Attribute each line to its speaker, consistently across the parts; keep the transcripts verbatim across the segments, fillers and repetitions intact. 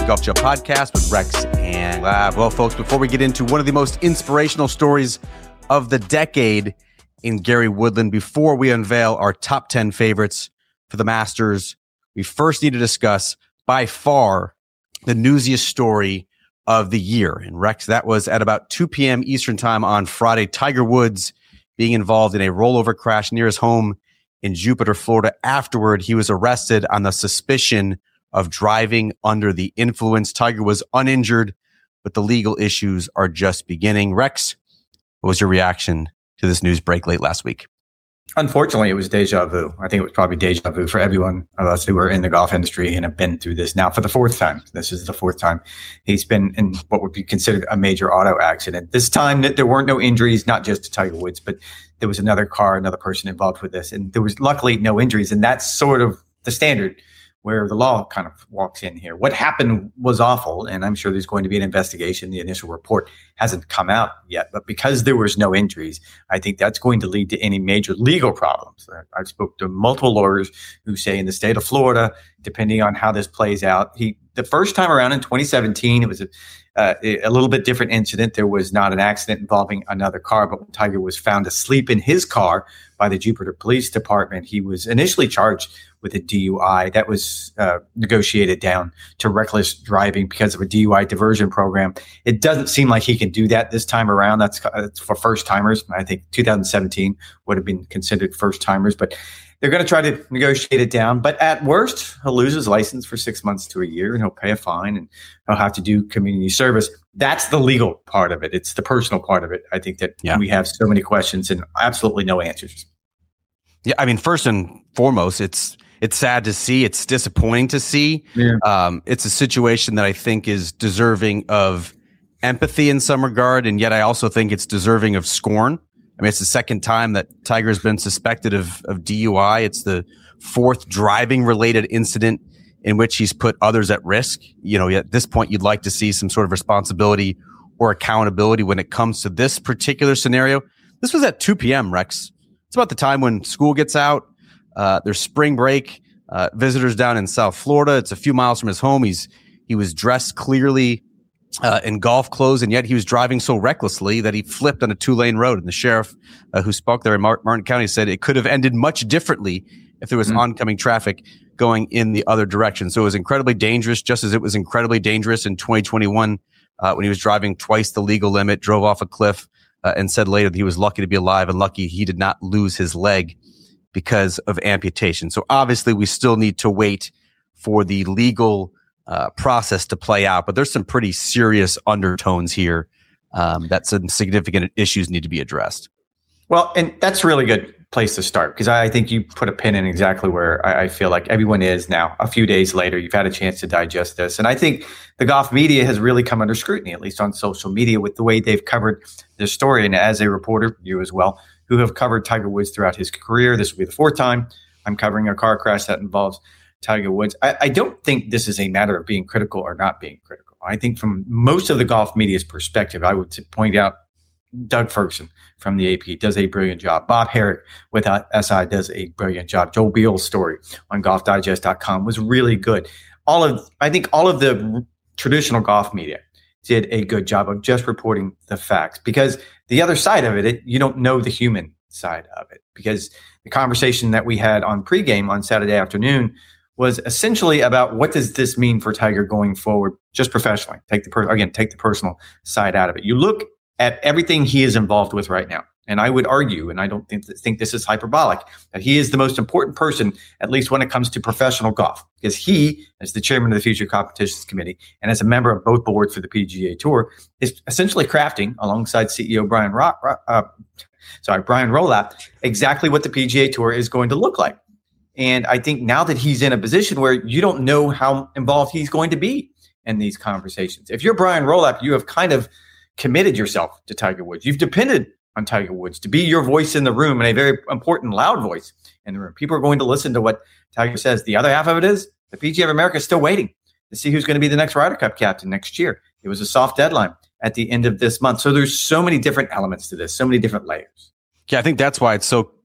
Speaker 1: Golf Show podcast with Rex and Lab. Well, folks, before we get into one of the most inspirational stories of the decade in Gary Woodland, before we unveil our top ten favorites for the Masters, we first need to discuss by far the newsiest story of the year. And Rex, that was at about two p.m. Eastern time on Friday, Tiger Woods being involved in a rollover crash near his home in Jupiter, Florida. Afterward, he was arrested on the suspicion of driving under the influence. Tiger was uninjured, but the legal issues are just beginning. Rex, what was your reaction to this news break late last week?
Speaker 2: Unfortunately, it was deja vu. I think it was probably deja vu for everyone of us who are in the golf industry and have been through this now for the fourth time. This is the fourth time he's been in what would be considered a major auto accident. This time, there weren't no injuries, not just to Tiger Woods, but there was another car, another person involved with this. And there was luckily no injuries. And that's sort of the standard where the law kind of walks in here. What happened was awful, and I'm sure there's going to be an investigation. The initial report hasn't come out yet, but because there was no injuries, I think that's going to lead to any major legal problems. I've spoke to multiple lawyers who say in the state of Florida, depending on how this plays out, he the first time around in twenty seventeen, it was a, uh, a little bit different incident. There was not an accident involving another car, but when Tiger was found asleep in his car by the Jupiter Police Department, he was initially charged with a D U I. That was uh, negotiated down to reckless driving because of a D U I diversion program. It doesn't seem like he can do that this time around. That's, that's for first timers. I think two thousand seventeen would have been considered first timers, but they're going to try to negotiate it down. But at worst, he'll lose his license for six months to a year, and he'll pay a fine, and he'll have to do community service. That's the legal part of it. It's the personal part of it. I think that yeah. we have so many questions and absolutely no answers.
Speaker 1: Yeah, I mean, first and foremost, it's It's sad to see. It's disappointing to see. Yeah. Um, it's a situation that I think is deserving of empathy in some regard, and yet I also think it's deserving of scorn. I mean, it's the second time that Tiger has been suspected of, of D U I. It's the fourth driving-related incident in which he's put others at risk. You know, at this point, you'd like to see some sort of responsibility or accountability when it comes to this particular scenario. This was at two p.m., Rex. It's about the time when school gets out. Uh, there's spring break, uh, visitors down in South Florida. It's a few miles from his home. He's he was dressed clearly uh, in golf clothes, and yet he was driving so recklessly that he flipped on a two-lane road. And the sheriff uh, who spoke there in Mar- Martin County said it could have ended much differently if there was mm-hmm. oncoming traffic going in the other direction. So it was incredibly dangerous, just as it was incredibly dangerous in twenty twenty-one uh, when he was driving twice the legal limit, drove off a cliff, uh, and said later that he was lucky to be alive and lucky he did not lose his leg because of amputation. So obviously we still need to wait for the legal uh, process to play out, but there's some pretty serious undertones here um, that some significant issues need to be addressed.
Speaker 2: Well, and that's a really good place to start, because I think you put a pin in exactly where I, I feel like everyone is now. A few days later, you've had a chance to digest this. And I think the golf media has really come under scrutiny, at least on social media, with the way they've covered this story. And as a reporter, you as well, who have covered Tiger Woods throughout his career, this will be the fourth time I'm covering a car crash that involves Tiger Woods. I, I don't think this is a matter of being critical or not being critical. I think from most of the golf media's perspective, I would point out Doug Ferguson from the A P does a brilliant job. Bob Herrick with S I does a brilliant job. Joel Beal's story on golf digest dot com was really good. All of, I think all of the traditional golf media did a good job of just reporting the facts, because the other side of it, it, you don't know the human side of it, because the conversation that we had on pregame on Saturday afternoon was essentially about what does this mean for Tiger going forward, just professionally. Take the per- again, take the personal side out of it. You look at everything he is involved with right now, and I would argue, and I don't think think this is hyperbolic, that he is the most important person, at least when it comes to professional golf, because he, as the chairman of the Future Competitions Committee and as a member of both boards for the P G A Tour, is essentially crafting, alongside C E O Brian Ro- uh, sorry Brian Rowlap, exactly what the P G A Tour is going to look like. And I think now that he's in a position where you don't know how involved he's going to be in these conversations. If you're Brian Rowlap, you have kind of committed yourself to Tiger Woods. You've depended on Tiger Woods to be your voice in the room, and a very important, loud voice in the room. People are going to listen to what Tiger says. The other half of it is the P G A of America is still waiting to see who's going to be the next Ryder Cup captain next year. It was a soft deadline at the end of this month. So there's so many different elements to this, so many different layers.
Speaker 1: Yeah, I think that's why it's so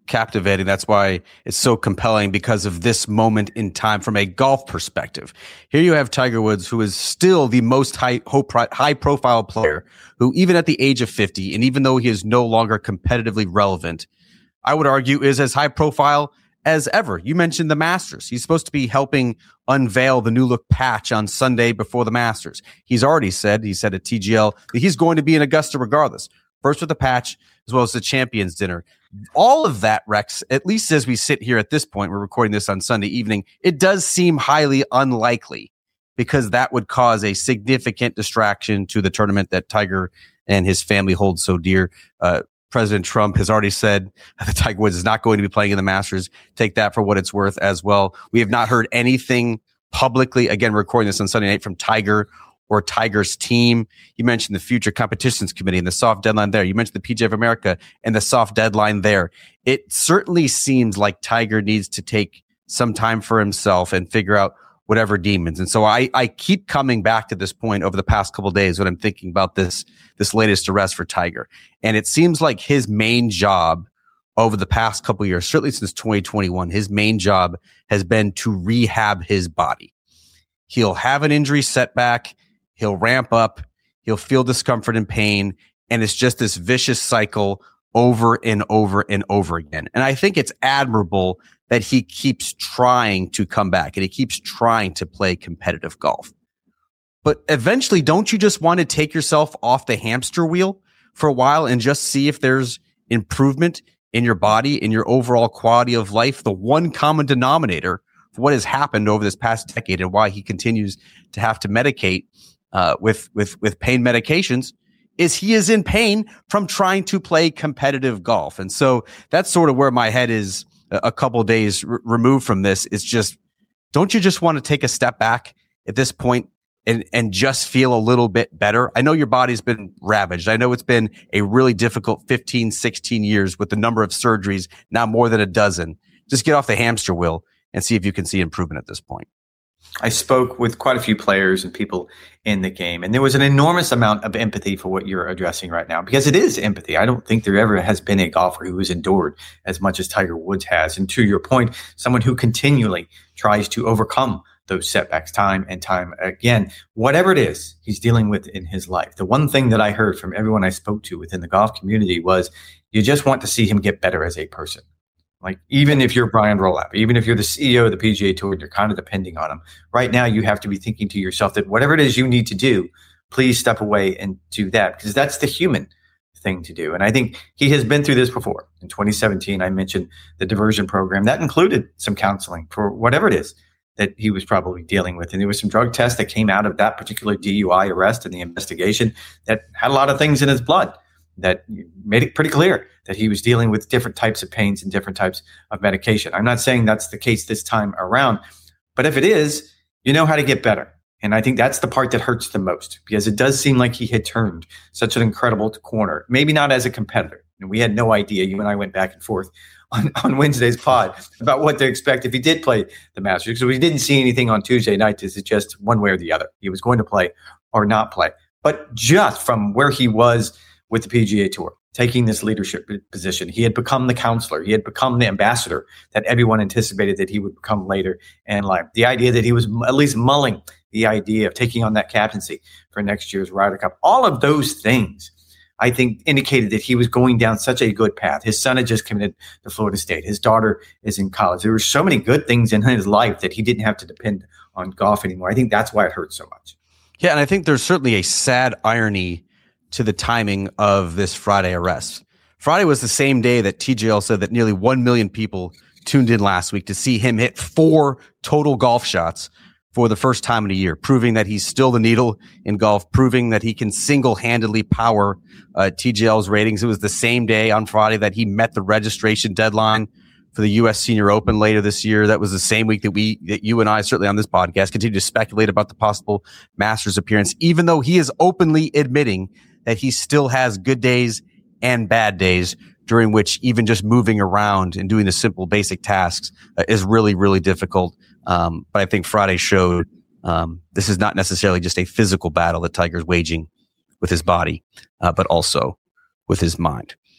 Speaker 1: captivating. That's why it's so compelling, because of this moment in time from a golf perspective. Here you have Tiger Woods, who is still the most high, high profile player, who even at the age of fifty, and even though he is no longer competitively relevant, I would argue is as high profile as ever. You mentioned the Masters. He's supposed to be helping unveil the new look patch on Sunday before the Masters. He's already said, he said at T G L, that he's going to be in Augusta regardless. First with the patch, as well as the Champions Dinner. All of that, Rex, at least as we sit here at this point, we're recording this on Sunday evening, it does seem highly unlikely, because that would cause a significant distraction to the tournament that Tiger and his family hold so dear. Uh, President Trump has already said that Tiger Woods is not going to be playing in the Masters. Take that for what it's worth as well. We have not heard anything publicly, again, recording this on Sunday night, from Tiger or Tiger's team. You mentioned the Future Competitions Committee and the soft deadline there. You mentioned the P G A of America and the soft deadline there. It certainly seems like Tiger needs to take some time for himself and figure out whatever demons. And so I, I keep coming back to this point over the past couple of days when I'm thinking about this, this latest arrest for Tiger. And it seems like his main job over the past couple of years, certainly since twenty twenty-one, his main job has been to rehab his body. He'll have an injury setback. He'll ramp up. He'll feel discomfort and pain. And it's just this vicious cycle over and over and over again. And I think it's admirable that he keeps trying to come back and he keeps trying to play competitive golf. But eventually, don't you just want to take yourself off the hamster wheel for a while and just see if there's improvement in your body, in your overall quality of life? The one common denominator for what has happened over this past decade and why he continues to have to medicate uh, with, with, with pain medications is he is in pain from trying to play competitive golf. And so that's sort of where my head is a couple of days r- removed from this. It's just, don't you just want to take a step back at this point and, and just feel a little bit better? I know your body's been ravaged. I know it's been a really difficult fifteen, sixteen years with the number of surgeries, now more than a dozen. Just get off the hamster wheel and see if you can see improvement at this point.
Speaker 2: I spoke with quite a few players and people in the game, and there was an enormous amount of empathy for what you're addressing right now, because it is empathy. I don't think there ever has been a golfer who has endured as much as Tiger Woods has. And to your point, someone who continually tries to overcome those setbacks time and time again, whatever it is he's dealing with in his life. The one thing that I heard from everyone I spoke to within the golf community was you just want to see him get better as a person. Like, even if you're Brian Rolapp, even if you're the C E O of the P G A Tour, and you're kind of depending on him right now, you have to be thinking to yourself that whatever it is you need to do, please step away and do that, because that's the human thing to do. And I think he has been through this before. In twenty seventeen, I mentioned the diversion program that included some counseling for whatever it is that he was probably dealing with. And there was some drug tests that came out of that particular D U I arrest and the investigation that had a lot of things in his blood that made it pretty clear that he was dealing with different types of pains and different types of medication. I'm not saying that's the case this time around, but if it is, you know how to get better. And I think that's the part that hurts the most, because it does seem like he had turned such an incredible corner, maybe not as a competitor. And we had no idea. You and I went back and forth on, on Wednesday's pod about what to expect if he did play the Masters. So we didn't see anything on Tuesday night to suggest one way or the other he was going to play or not play. But just from where he was with the P G A Tour, taking this leadership position, he had become the counselor. He had become the ambassador that everyone anticipated that he would become later in life. The idea that he was at least mulling the idea of taking on that captaincy for next year's Ryder Cup. All of those things, I think, indicated that he was going down such a good path. His son had just committed to Florida State. His daughter is in college. There were so many good things in his life that he didn't have to depend on golf anymore. I think that's why it hurts so much.
Speaker 1: Yeah, and I think there's certainly a sad irony to the timing of this Friday arrest. Friday was the same day that T J L said that nearly one million people tuned in last week to see him hit four total golf shots for the first time in a year, proving that he's still the needle in golf, proving that he can single-handedly power uh, T J L's ratings. It was the same day on Friday that he met the registration deadline for the U S Senior Open later this year. That was the same week that we, that you and I, certainly on this podcast, continue to speculate about the possible Masters appearance, even though he is openly admitting that he still has good days and bad days during which even just moving around and doing the simple basic tasks uh, is really, really difficult. Um, but I think Friday showed um, this is not necessarily just a physical battle that Tiger's waging with his body, uh, but also with his mind.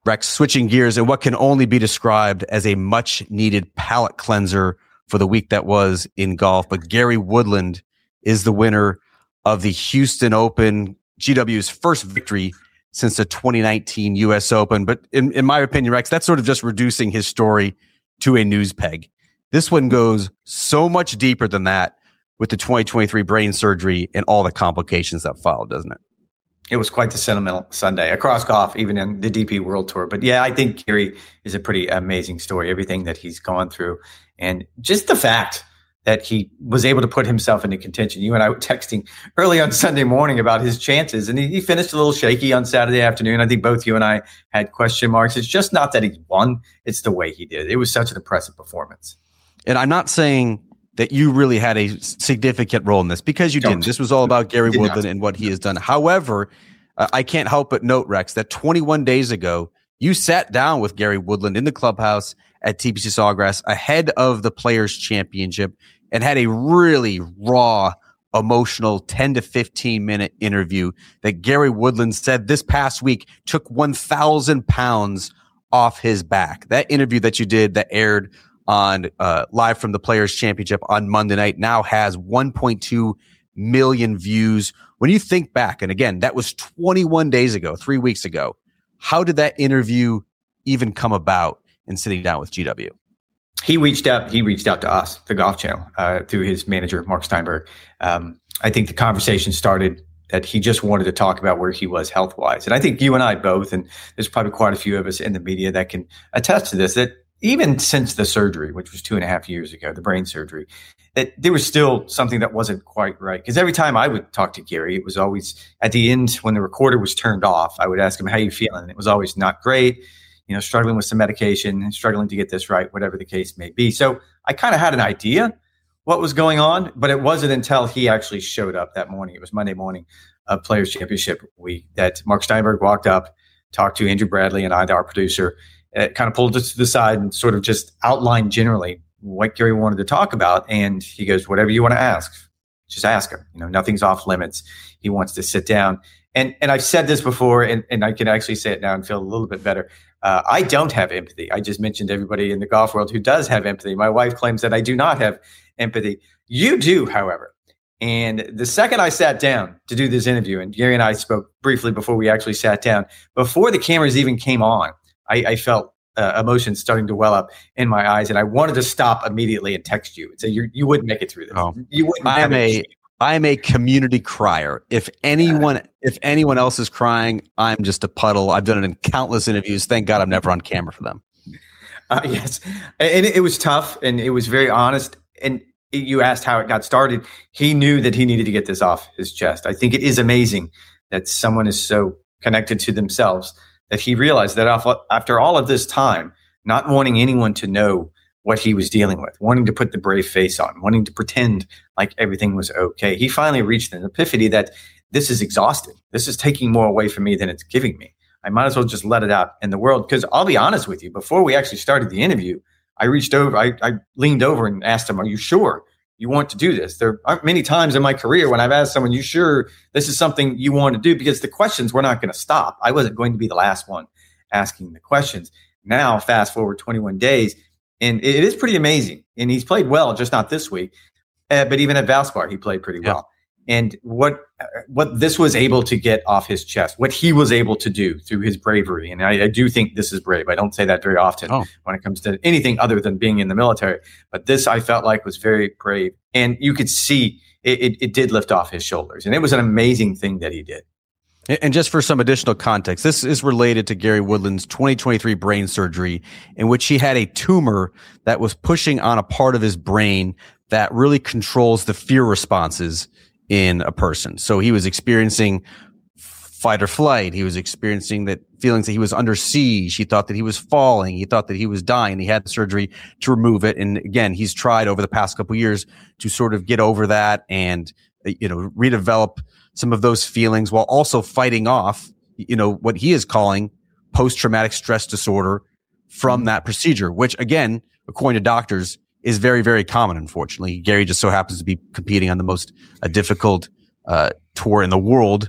Speaker 1: Rex, switching gears and what can only be described as a much needed palate cleanser for the week that was in golf. But Gary Woodland is the winner of the Houston Open, G W's first victory since the twenty nineteen U S Open. But in, in my opinion, Rex, that's sort of just reducing his story to a news peg. This one goes so much deeper than that with the twenty twenty-three brain surgery and all the complications that followed, doesn't it?
Speaker 2: It was quite the sentimental Sunday across golf, even in the D P World Tour. But yeah, I think Gary is a pretty amazing story, everything that he's gone through. And just the fact that he was able to put himself into contention. You and I were texting early on Sunday morning about his chances, and he, he finished a little shaky on Saturday afternoon. I think both you and I had question marks. It's just not that he won. It's the way he did. It was such an impressive performance. And
Speaker 1: I'm not saying that you really had a significant role in this, because you Don't. didn't. This was all about Gary Woodland and what he has done. However, uh, I can't help but note, Rex, that twenty-one days ago, you sat down with Gary Woodland in the clubhouse at T P C Sawgrass ahead of the Players' Championship and had a really raw, emotional ten to fifteen minute interview that Gary Woodland said this past week took one thousand pounds off his back. That interview that you did that aired on uh, live from the Players' Championship on Monday night now has one point two million views. When you think back, and again, that was twenty-one days ago, three weeks ago, how did that interview even come about in sitting down with G W?
Speaker 2: He reached out. He reached out to us, the Golf Channel, uh, through his manager, Mark Steinberg. Um, I think the conversation started that he just wanted to talk about where he was health-wise. And I think you and I both, and there's probably quite a few of us in the media that can attest to this, that even since the surgery, which was two and a half years ago, the brain surgery, that there was still something that wasn't quite right. Because every time I would talk to Gary, it was always at the end when the recorder was turned off, I would ask him, how you feeling? And it was always not great, you know, struggling with some medication, struggling to get this right, whatever the case may be. So I kind of had an idea what was going on, but it wasn't until he actually showed up that morning. It was Monday morning of Players' Championship week that Mark Steinberg walked up, talked to Andrew Bradley and I, our producer, it kind of pulled us to the side and sort of just outlined generally what Gary wanted to talk about. And he goes, whatever you want to ask, just ask him. You know, nothing's off limits. He wants to sit down. And and I've said this before, and, and I can actually say it now and feel a little bit better. Uh, I don't have empathy. I just mentioned everybody in the golf world who does have empathy. My wife claims that I do not have empathy. You do, however. And the second I sat down to do this interview, and Gary and I spoke briefly before we actually sat down, before the cameras even came on, I, I felt uh, emotions starting to well up in my eyes, and I wanted to stop immediately and text you and say you you wouldn't make it through this.
Speaker 1: Oh,
Speaker 2: you wouldn't.
Speaker 1: I'm a I'm a community crier. If anyone if anyone else is crying, I'm just a puddle. I've done it in countless interviews. Thank God I'm never on camera for them.
Speaker 2: Uh, yes, and it, it was tough, and it was very honest. And you asked how it got started. He knew that he needed to get this off his chest. I think it is amazing that someone is so connected to themselves that he realized that after all of this time, not wanting anyone to know what he was dealing with, wanting to put the brave face on, wanting to pretend like everything was okay, he finally reached an epiphany that this is exhausting. This is taking more away from me than it's giving me. I might as well just let it out in the world. Because I'll be honest with you, before we actually started the interview, I reached over, I, I leaned over and asked him, are you sure you want to do this? There aren't many times in my career when I've asked someone, you sure this is something you want to do? Because the questions were not going to stop. I wasn't going to be the last one asking the questions. Now, fast forward twenty-one days, and it is pretty amazing. And he's played well, just not this week. Uh, but even at Valspar, he played pretty yeah. well. And what what this was able to get off his chest, what he was able to do through his bravery, and I, I do think this is brave. I don't say that very often oh. when it comes to anything other than being in the military. But this I felt like was very brave. And you could see it, it, it did lift off his shoulders. And it was an amazing thing that he did.
Speaker 1: And just for some additional context, this is related to Gary Woodland's twenty twenty-three brain surgery, in which he had a tumor that was pushing on a part of his brain that really controls the fear responses in a person. So he was experiencing fight or flight. He was experiencing that feelings that he was under siege. He thought that he was falling. He thought that he was dying. He had the surgery to remove it. And again, he's tried over the past couple of years to sort of get over that and, you know, redevelop some of those feelings while also fighting off, you know, what he is calling post-traumatic stress disorder from that procedure, which again, according to doctors, is very, very common, unfortunately. Gary just so happens to be competing on the most uh, difficult uh, tour in the world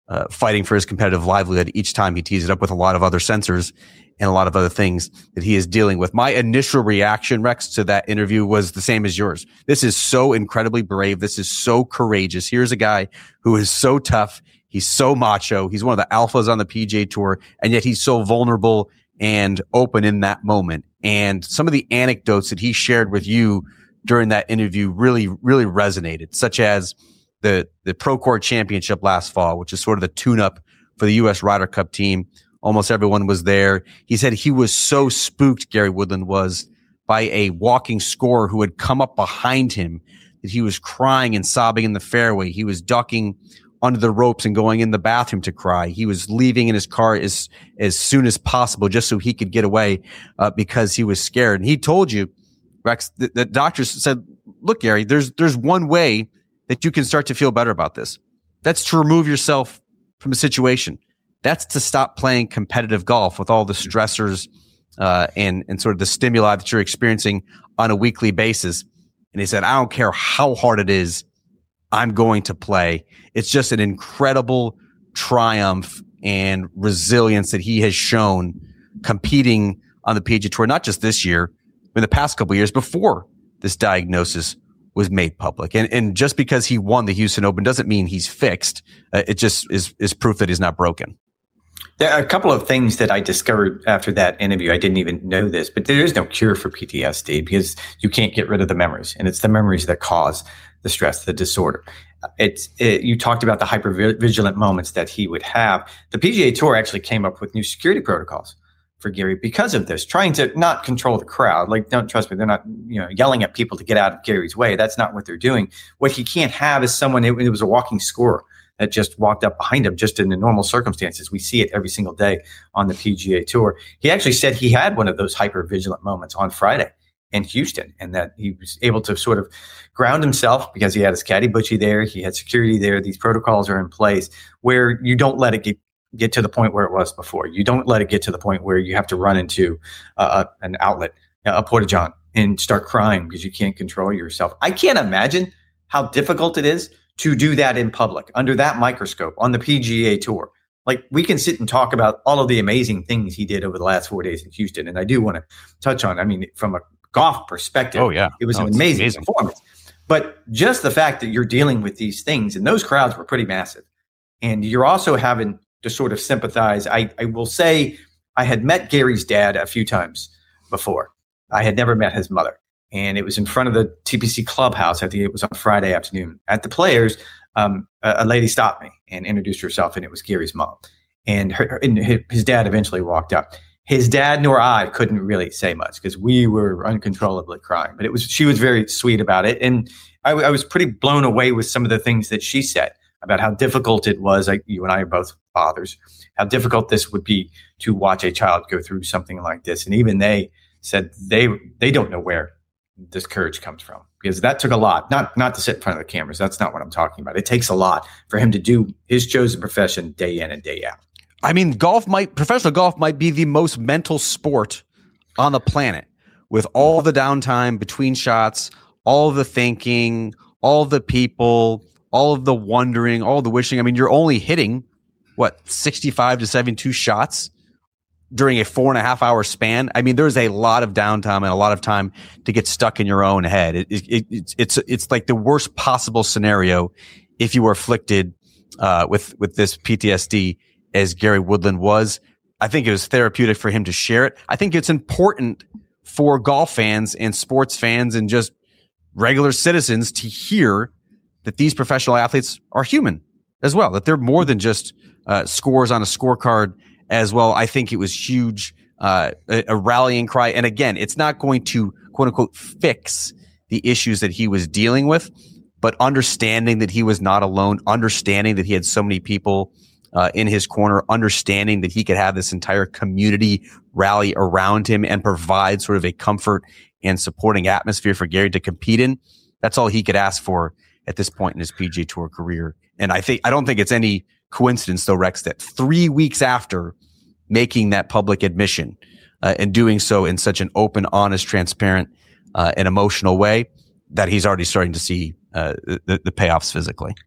Speaker 1: uh, fighting for his competitive livelihood each time he tees it up with a lot of other censors and a lot of other things that he is dealing with. My initial reaction, Rex, to that interview was the same as yours. This is so incredibly brave. This is so courageous. Here's a guy who is so tough. He's so macho. He's one of the alphas on the P G A Tour, and yet he's so vulnerable and open in that moment. And some of the anecdotes that he shared with you during that interview really, really resonated, such as the, the Procore Championship last fall, which is sort of the tune-up for the U S Ryder Cup team. Almost everyone was there. He said he was so spooked, Gary Woodland was, by a walking scorer who had come up behind him that he was crying and sobbing in the fairway. He was ducking under the ropes and going in the bathroom to cry. He was leaving in his car as as soon as possible just so he could get away uh, because he was scared. And he told you, Rex, the, the doctors said, look, Gary, there's there's one way that you can start to feel better about this. That's to remove yourself from a situation. That's to stop playing competitive golf with all the stressors uh, and, and sort of the stimuli that you're experiencing on a weekly basis. And he said, I don't care how hard it is, I'm going to play. It's just an incredible triumph and resilience that he has shown competing on the P G A Tour, not just this year, but in the past couple of years before this diagnosis was made public. And, and just because he won the Houston Open doesn't mean he's fixed. Uh, it just is, is proof that he's not broken.
Speaker 2: There are a couple of things that I discovered after that interview. I didn't even know this, but there is no cure for P T S D because you can't get rid of the memories, and it's the memories that cause the stress, the disorder. It's it, you talked about the hypervigilant moments that he would have. The P G A Tour actually came up with new security protocols for Gary because of this, trying to not control the crowd. Like, don't trust me, they're not, you know, yelling at people to get out of Gary's way. That's not what they're doing. What he can't have is someone. It, it was a walking scorer that just walked up behind him just in the normal circumstances. We see it every single day on the P G A Tour. He actually said he had one of those hyper-vigilant moments on Friday in Houston, and that he was able to sort of ground himself because he had his caddy Butchie there. He had security there. These protocols are in place where you don't let it get, get to the point where it was before. You don't let it get to the point where you have to run into uh, an outlet, a porta-john, and start crying because you can't control yourself. I can't imagine how difficult it is to do that in public, under that microscope, on the P G A Tour. Like, we can sit and talk about all of the amazing things he did over the last four days in Houston, and I do want to touch on, I mean, from a golf perspective,
Speaker 1: oh, yeah.
Speaker 2: it was
Speaker 1: no,
Speaker 2: an amazing,
Speaker 1: amazing
Speaker 2: performance. But just the fact that you're dealing with these things, and those crowds were pretty massive, and you're also having to sort of sympathize. I, I will say I had met Gary's dad a few times before. I had never met his mother. And it was in front of the T P C clubhouse. I think it was on Friday afternoon. At the Players, um, a, a lady stopped me and introduced herself, and it was Gary's mom. And, her, and his dad eventually walked up. His dad nor I couldn't really say much because we were uncontrollably crying. But it was she was very sweet about it. And I, I was pretty blown away with some of the things that she said about how difficult it was. Like, you and I are both fathers. How difficult this would be to watch a child go through something like this. And even they said they they don't know where this courage comes from, because that took a lot, not not to sit in front of the cameras. That's not what I'm talking about. It takes a lot for him to do his chosen profession day in and day out.
Speaker 1: I mean, golf might, professional golf might be the most mental sport on the planet, with all the downtime between shots, all the thinking, all the people, all of the wondering, all the wishing. I mean, you're only hitting what, sixty-five to seventy-two shots during a four and a half hour span. I mean, there's a lot of downtime and a lot of time to get stuck in your own head. It, it, it, it's, it's, it's like the worst possible scenario if you were afflicted, uh, with, with this P T S D as Gary Woodland was. I think it was therapeutic for him to share it. I think it's important for golf fans and sports fans and just regular citizens to hear that these professional athletes are human as well, that they're more than just, uh, scores on a scorecard as well. I think it was huge, uh, a, a rallying cry. And again, it's not going to quote unquote fix the issues that he was dealing with, but understanding that he was not alone, understanding that he had so many people uh, in his corner, understanding that he could have this entire community rally around him and provide sort of a comfort and supporting atmosphere for Gary to compete in. That's all he could ask for at this point in his P G A Tour career. And I think, I don't think it's any coincidence though, Rex, that three weeks after making that public admission uh, and doing so in such an open, honest, transparent, uh, and emotional way, that he's already starting to see uh, the, the payoffs physically.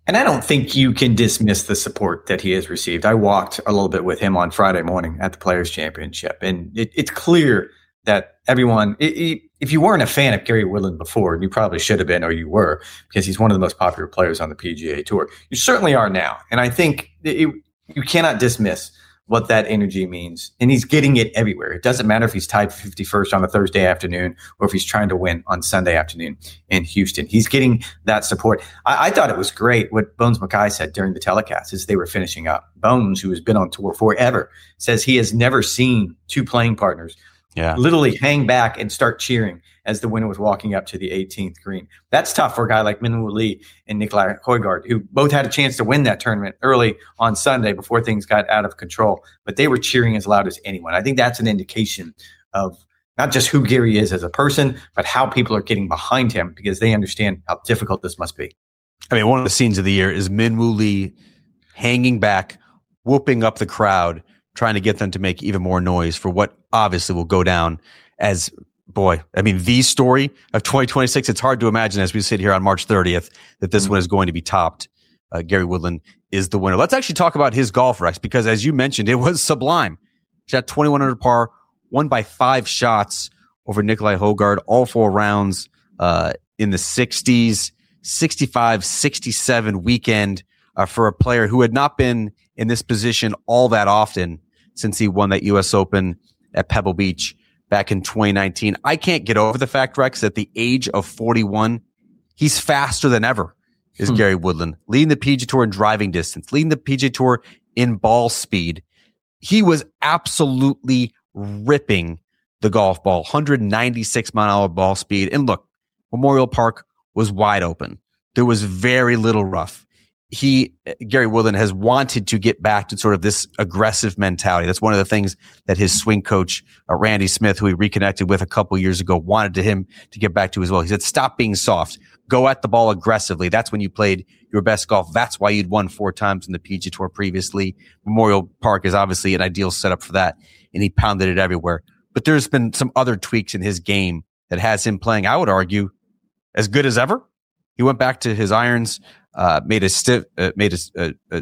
Speaker 2: And I don't think you can dismiss the support that he has received. I walked a little bit with him on Friday morning at the Players' Championship, and it, it's clear that everyone, it, it, if you weren't a fan of Gary Woodland before, and you probably should have been, or you were, because he's one of the most popular players on the P G A Tour, you certainly are now. And I think it, you cannot dismiss what that energy means. And he's getting it everywhere. It doesn't matter if he's tied for fifty-first on a Thursday afternoon or if he's trying to win on Sunday afternoon in Houston. He's getting that support. I, I thought it was great what Bones Mackay said during the telecast as they were finishing up. Bones, who has been on tour forever, says he has never seen two playing partners yeah. literally hang back and start cheering as the winner was walking up to the eighteenth green. That's tough for a guy like Minwoo Lee and Nicolai Højgaard, who both had a chance to win that tournament early on Sunday before things got out of control. But they were cheering as loud as anyone. I think that's an indication of not just who Gary is as a person, but how people are getting behind him because they understand how difficult this must be.
Speaker 1: I mean, one of the scenes of the year is Minwoo Lee hanging back, whooping up the crowd, trying to get them to make even more noise for what obviously will go down as – boy, I mean, the story of twenty twenty-six, it's hard to imagine as we sit here on March thirtieth that this mm-hmm. one is going to be topped. Uh, Gary Woodland is the winner. Let's actually talk about his golf, Rex, because as you mentioned, it was sublime. Shot twenty-one under par, won by five shots over Nicolai Højgaard, all four rounds uh, in the sixties, sixty-five sixty-seven weekend uh, for a player who had not been in this position all that often since he won that U S Open at Pebble Beach back in twenty nineteen. I can't get over the fact, Rex, at the age of forty-one, he's faster than ever, is hmm. Gary Woodland, leading the P G A Tour in driving distance, leading the P G A Tour in ball speed. He was absolutely ripping the golf ball, one ninety-six mile an hour ball speed. And look, Memorial Park was wide open. There was very little rough. He, Gary Woodland, has wanted to get back to sort of this aggressive mentality. That's one of the things that his swing coach, uh, Randy Smith, who he reconnected with a couple years ago, wanted to him to get back to as well. He said, stop being soft. Go at the ball aggressively. That's when you played your best golf. That's why you'd won four times in the P G A Tour previously. Memorial Park is obviously an ideal setup for that, and he pounded it everywhere. But there's been some other tweaks in his game that has him playing, I would argue, as good as ever. He went back to his irons. Uh, made a stiff, uh, made a, a,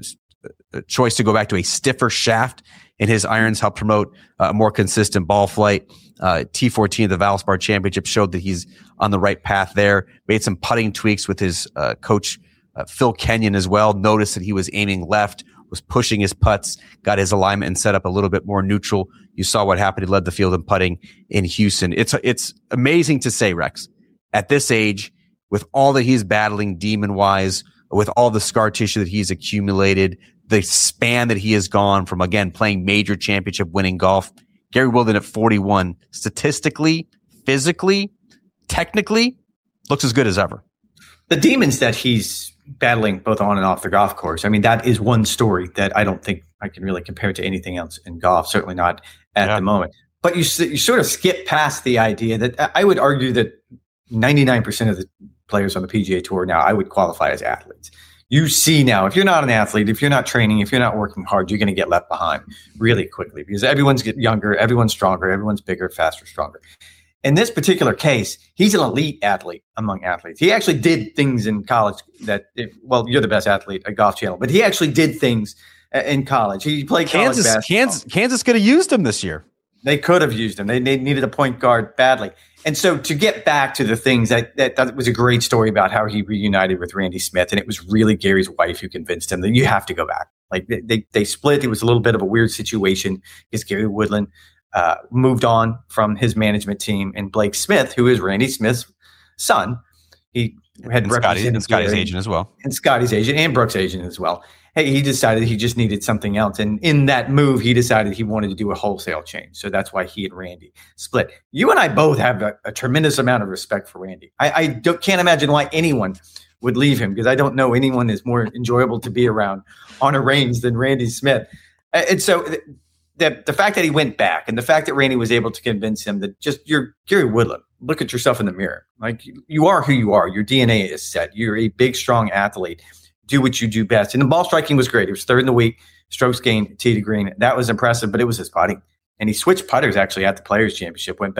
Speaker 1: a choice to go back to a stiffer shaft in his irons, help promote uh, a more consistent ball flight. Uh, T fourteen of the Valspar Championship showed that he's on the right path there. Made some putting tweaks with his uh, coach, uh, Phil Kenyon, as well. Noticed that he was aiming left, was pushing his putts, got his alignment and set up a little bit more neutral. You saw what happened. He led the field in putting in Houston. It's it's amazing to say, Rex, at this age, with all that he's battling demon-wise, with all the scar tissue that he's accumulated, the span that he has gone from, again, playing major championship winning golf. Gary Woodland at forty-one, statistically, physically, technically, looks as good as ever.
Speaker 2: The demons that he's battling both on and off the golf course, I mean, that is one story that I don't think I can really compare to anything else in golf, certainly not at yeah. the moment. But you, you sort of skip past the idea that I would argue that ninety-nine percent of the players on the P G A Tour now, I would qualify as athletes. You see now, if you're not an athlete, if you're not training, if you're not working hard, you're going to get left behind really quickly because everyone's getting younger, everyone's stronger, everyone's bigger, faster, stronger. In this particular case, he's an elite athlete among athletes. He actually did things in college that, if, well, you're the best athlete at Golf Channel, but he actually did things in college. He played
Speaker 1: Kansas.
Speaker 2: College basketball.
Speaker 1: Kansas, Kansas could have used him this year.
Speaker 2: They could have used him. They, they needed a point guard badly. And so to get back to the things that, that that was a great story about how he reunited with Randy Smith. And it was really Gary's wife who convinced him that you have to go back. Like they, they, they split. It was a little bit of a weird situation because Gary Woodland uh, moved on from his management team, and Blake Smith, who is Randy Smith's son, he had
Speaker 1: and Scotty, and Scotty's agent as well.
Speaker 2: And Scotty's agent and Brooks' agent as well. Hey, he decided he just needed something else. And in that move, he decided he wanted to do a wholesale change. So that's why he and Randy split. You and I both have a, a tremendous amount of respect for Randy. I, I don't, can't imagine why anyone would leave him because I don't know anyone is more enjoyable to be around on a range than Randy Smith. And so the, the fact that he went back and the fact that Randy was able to convince him that just you're Gary Woodland, look at yourself in the mirror. Like you are who you are. Your D N A is set. You're a big, strong athlete. Do what you do best. And the ball striking was great. He was third in the week, strokes gained, tee to green. That was impressive, but it was his putting. And he switched putters actually at the Players Championship, went back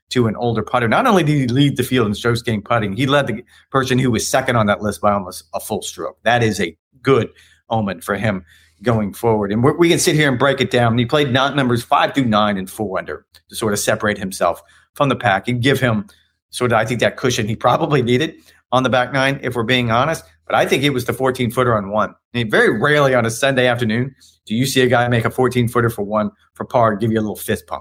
Speaker 2: to an older putter. Not only did he lead the field in strokes gained putting, he led the person who was second on that list by almost a full stroke. That is a good omen for him going forward. And we're, we can sit here and break it down. He played not numbers five through nine and four under to sort of separate himself from the pack and give him sort of, I think, that cushion he probably needed on the back nine, if we're being honest. But I think it was the fourteen-footer on one. I mean, very rarely on a Sunday afternoon do you see a guy make a fourteen-footer for one for par and give you a little fist pump.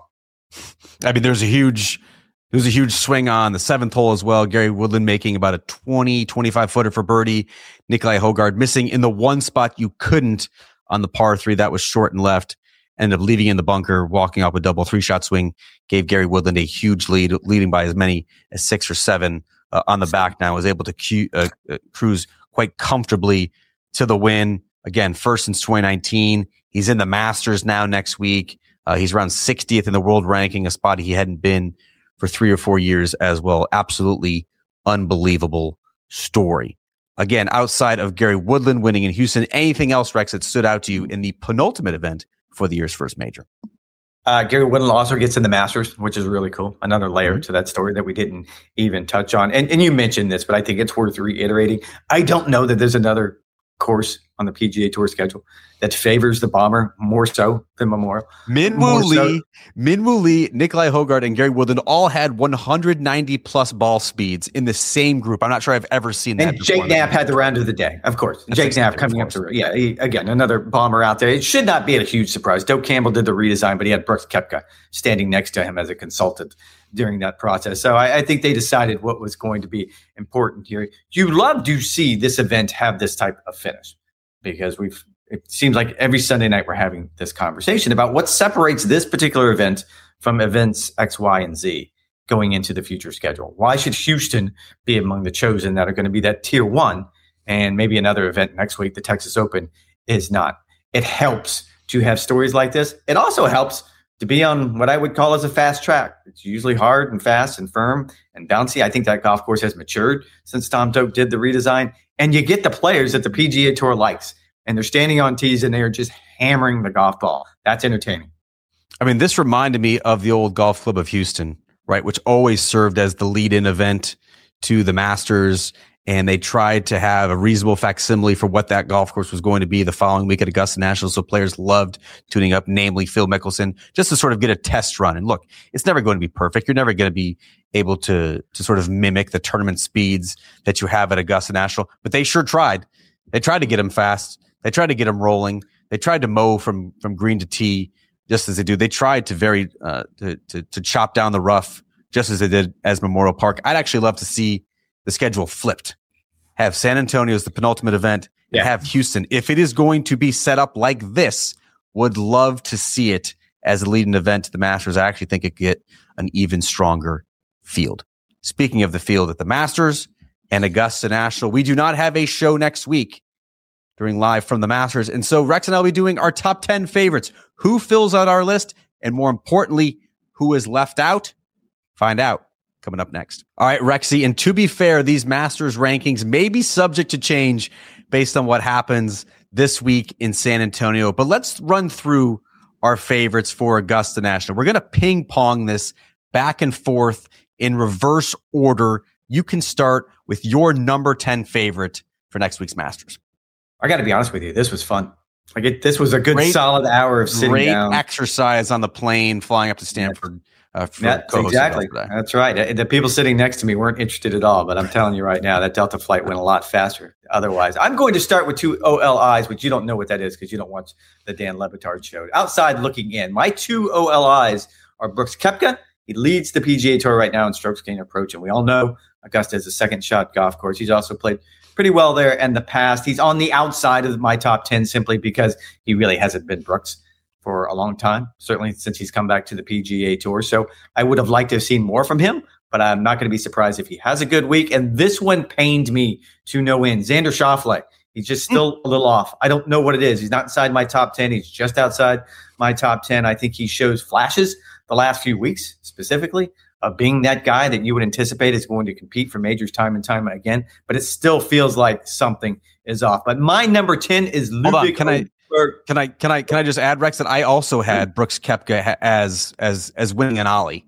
Speaker 1: I mean, there's a huge there's a huge swing on the seventh hole as well. Gary Woodland making about a twenty, twenty-five footer for birdie. Nikolai Højgaard missing in the one spot you couldn't on the par three. That was short and left. Ended up leaving in the bunker, walking up a double three-shot swing. Gave Gary Woodland a huge lead, leading by as many as six or seven uh, on the back now. Was able to cu- uh, uh, cruise quite comfortably to the win. Again, first since twenty nineteen. He's in the Masters now next week. Uh, he's around sixtieth in the world ranking, a spot he hadn't been for three or four years as well. Absolutely unbelievable story. Again, outside of Gary Woodland winning in Houston, anything else, Rex, that stood out to you in the penultimate event for the year's first major?
Speaker 2: Uh, Gary Woodland also gets in the Masters, which is really cool. Another layer mm-hmm. to that story that we didn't even touch on. And, and you mentioned this, but I think it's worth reiterating. I don't know that there's another course on the P G A Tour schedule that favors the bomber more so than Memorial.
Speaker 1: Minwoo Lee, so. Minwoo Lee, Nikolai Højgaard, and Gary Woodland all had one hundred ninety plus ball speeds in the same group. I'm not sure I've ever seen that.
Speaker 2: And before. Jake Knapp had the round of the day, of course. That's Jake Knapp coming up to, yeah, he, again, another bomber out there. It should not be a huge surprise. Doak Campbell did the redesign, but he had Brooks Koepka standing next to him as a consultant during that process. So I, I think they decided what was going to be important here. You love to see this event have this type of finish because we've, it seems like every Sunday night we're having this conversation about what separates this particular event from events X, Y, and Z going into the future schedule. Why should Houston be among the chosen that are going to be that tier one and maybe another event next week, the Texas Open, is not? It helps to have stories like this. It also helps to be on what I would call as a fast track. It's usually hard and fast and firm and bouncy. I think that golf course has matured since Tom Doak did the redesign. And you get the players that the P G A Tour likes. And they're standing on tees and they're just hammering the golf ball. That's entertaining.
Speaker 1: I mean, this reminded me of the old Golf Club of Houston, right? Which always served as the lead-in event to the Masters. And they tried to have a reasonable facsimile for what that golf course was going to be the following week at Augusta National. So players loved tuning up, namely Phil Mickelson, just to sort of get a test run. And look, it's never going to be perfect. You're never going to be able to, to sort of mimic the tournament speeds that you have at Augusta National. But they sure tried. They tried to get them fast. They tried to get them rolling. They tried to mow from, from green to tee, just as they do. They tried to very uh, to, to to chop down the rough, just as they did as Memorial Park. I'd actually love to see the schedule flipped. Have San Antonio as the penultimate event. Yeah. Have Houston. If it is going to be set up like this, would love to see it as a leading event to the Masters. I actually think it could get an even stronger field. Speaking of the field at the Masters and Augusta National, we do not have a show next week during Live from the Masters. And so Rex and I will be doing our top ten favorites. Who fills out our list? And more importantly, who is left out? Find out coming up next. All right, Rexy. And to be fair, these Masters rankings may be subject to change based on what happens this week in San Antonio. But let's run through our favorites for Augusta National. We're going to ping pong this back and forth in reverse order. You can start with your number ten favorite for next week's Masters.
Speaker 2: I got to be honest with you. This was fun. Like it, this was a good great, solid hour of sitting
Speaker 1: great
Speaker 2: down.
Speaker 1: Great exercise on the plane, flying up to Stanford. Uh, for
Speaker 2: That's exactly. That's right. The people sitting next to me weren't interested at all, but I'm telling you right now, that Delta flight went a lot faster. Otherwise, I'm going to start with two O L Is, which you don't know what that is because you don't watch the Dan Le Batard show. Outside looking in, my two O L Is are Brooks Koepka. He leads the P G A Tour right now in strokes gained approach, and we all know Augusta is a second shot golf course. He's also played pretty well there in the past. He's on the outside of my top ten simply because he really hasn't been Brooks for a long time, certainly since he's come back to the P G A Tour. So I would have liked to have seen more from him, but I'm not going to be surprised if he has a good week. And this one pained me to no end. Xander Schauffele, he's just still a little off. I don't know what it is. He's not inside my top ten. He's just outside my top ten. I think he shows flashes the last few weeks specifically of being that guy that you would anticipate is going to compete for majors time and time again, but it still feels like something is off. But my number ten is Ludwig.
Speaker 1: Hold on, can I can I can I can I just add, Rex, that I also had Brooks Koepka as as as winning an Ollie